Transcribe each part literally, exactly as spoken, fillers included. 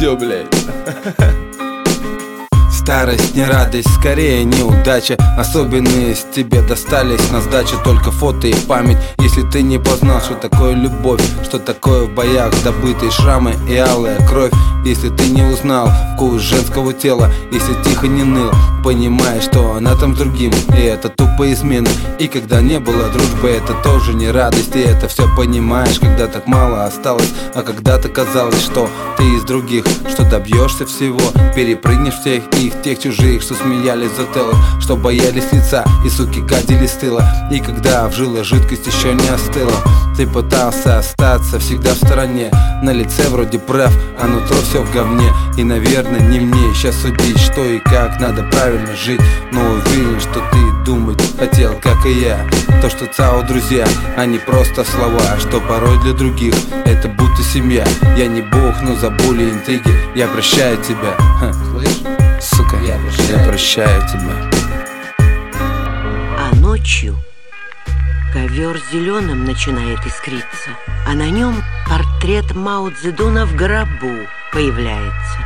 все, блядь. Старость не радость, скорее неудача. Особенно из тебе достались на сдачу только фото и память. Если ты не познал, что такое любовь, что такое в боях добытые шрамы и алая кровь. Если ты не узнал вкус женского тела, если тихо не ныл, понимаешь, что она там с другим, и это тупо измена. И когда не было дружбы, это тоже не радость. И это все понимаешь, когда так мало осталось. А когда-то казалось, что ты из других, что добьешься всего, перепрыгнешь всех их, тех чужих, что смеялись за телок, что боялись лица и суки гадили с тыла. И когда в жилах жидкость еще не остыла, ты пытался остаться всегда в стороне. На лице вроде прав, а нутро все в говне. И наверное не мне сейчас судить, что и как надо правильно жить. Но уверен, что ты думать хотел, как и я. То, что ЦАО друзья, а не просто слова, что порой для других это будто семья. Я не бог, но за боли и интриги я прощаю тебя. Ха. Слышь? Сука, я прощаю, я прощаю тебя. А ночью ковер зеленым начинает искриться, а на нем портрет Мао Цзэдуна в гробу появляется.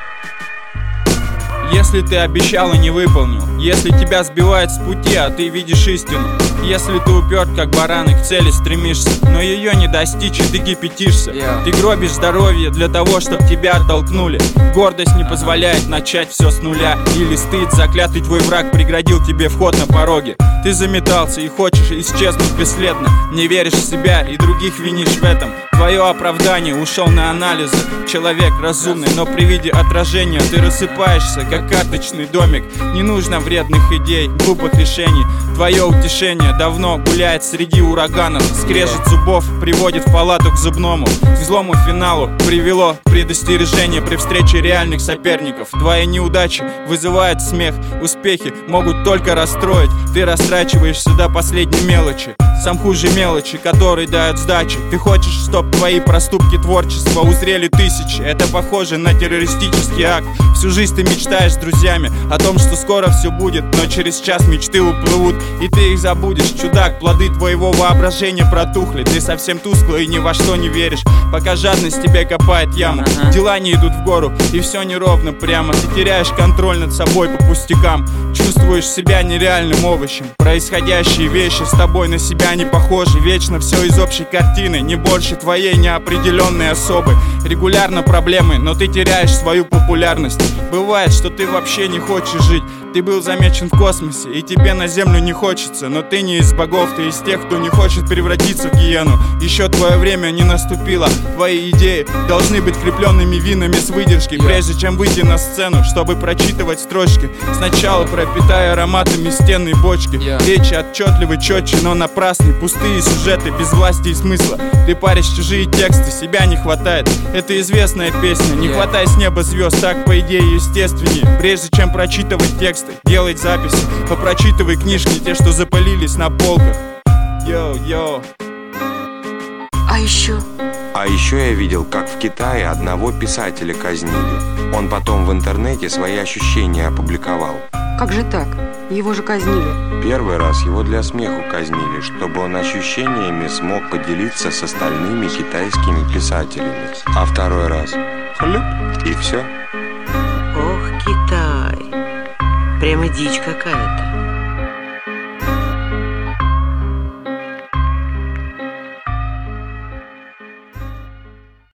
Если ты обещал и не выполнил, если тебя сбивает с пути, а ты видишь истину, если ты уперт как баран и к цели стремишься, но ее не достичь и ты кипятишься, yeah. Ты гробишь здоровье для того, чтобы тебя оттолкнули. Гордость не позволяет начать все с нуля. Или стыд, заклятый твой враг, преградил тебе вход на пороге. Ты заметался и хочешь исчезнуть бесследно. Не веришь в себя и других винишь в этом. Твое оправдание ушел на анализы. Человек разумный, но при виде отражения ты рассыпаешься, как карточный домик. Не нужно вредных идей, глупых решений. Твое утешение давно гуляет среди ураганов. Скрежет зубов приводит в палату к зубному. К злому финалу привело предостережение при встрече реальных соперников. Твои неудачи вызывают смех. Успехи могут только расстроить. Ты растрачиваешься до последней мелочи. Сам хуже мелочи, которые дают сдачи. Ты хочешь, чтоб твои проступки творчества узрели тысячи. Это похоже на террористический акт. Всю жизнь ты мечтаешь с друзьями о том, что скоро все будет, но через час мечты уплывут, и ты их забудешь. Чудак, плоды твоего воображения протухли. Ты совсем тусклый и ни во что не веришь, пока жадность тебе копает яму. Дела не идут в гору, и все неровно прямо. Ты теряешь контроль над собой по пустякам. Чувствуешь себя нереальным овощем. Происходящие вещи с тобой на себя не похожи. Вечно все из общей картины, не больше твоей неопределенной особы. Регулярно проблемы, но ты теряешь свою популярность. Бывает, что ты вообще не хочешь жить. Ты был замечен в космосе, и тебе на землю не хочется. Но ты не из богов, ты из тех, кто не хочет превратиться в гиену. Еще твое время не наступило. Твои идеи должны быть крепленными винами с выдержки, yeah. Прежде чем выйти на сцену, чтобы прочитывать строчки. Сначала пропитай ароматами стенной бочки, yeah. Речи отчетливы, четче, но напрасны. Пустые сюжеты, без власти и смысла. Ты паришь чужие тексты, себя не хватает. Это известная песня. Не yeah. хватай с неба звезд, так по идее естественнее. Прежде чем прочитывать текст, делать записи, попрочитывай книжки, те, что запылились на полках. Йоу-йоу. А еще? А еще я видел, как в Китае одного писателя казнили. Он потом в интернете свои ощущения опубликовал. Как же так? Его же казнили. Первый раз его для смеху казнили, чтобы он ощущениями смог поделиться с остальными китайскими писателями. А второй раз — хлюп, и все. Ох, Китай. Прямо дичь какая-то.